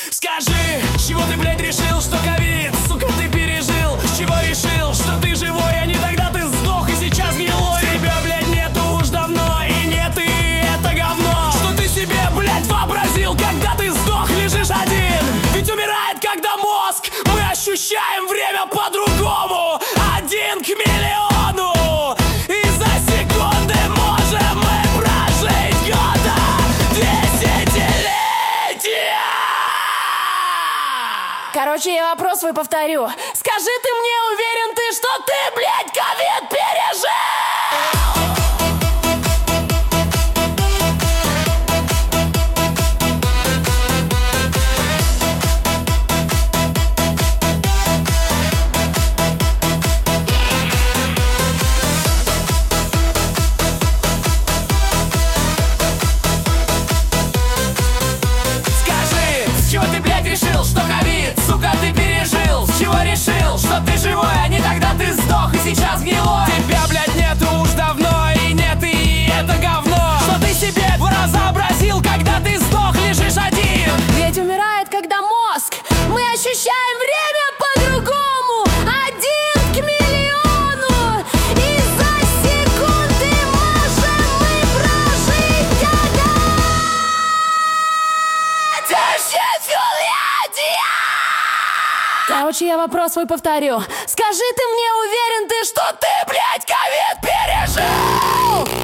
Скажи, чего ты, блядь, решил, что ковид, сука, ты пережил? С чего решил, что ты живой, а не тогда ты сдох и сейчас гнилой? Тебя, блядь, нету уж давно, и нет, и это говно. Что ты себе, блядь, вообразил, когда ты сдох, лежишь один? Ведь умирает, когда мозг, мы ощущаем время по-другому. 1 к миллиону, и за секунды можем мы прожить года, десятилетия. Короче, я вопрос свой повторю. Скажи, ты мне уверен, ты, что ты, блядь, ковид пережил? Что ковид, сука, ты пережил? С чего решил, что ты живой, а не тогда ты сдох и сейчас гнилой? Тебя, блядь, нету уж давно, и нет, и это говно. Что ты себе разообразил, когда ты сдох, лежишь один? Ведь умирает, когда мозг, мы ощущаем время по-другому. 1 к миллиону, и за секунды можем мы прожить года. Короче, я вопрос свой повторю. Скажи, ты мне уверен, ты, что ты, блядь, ковид пережил?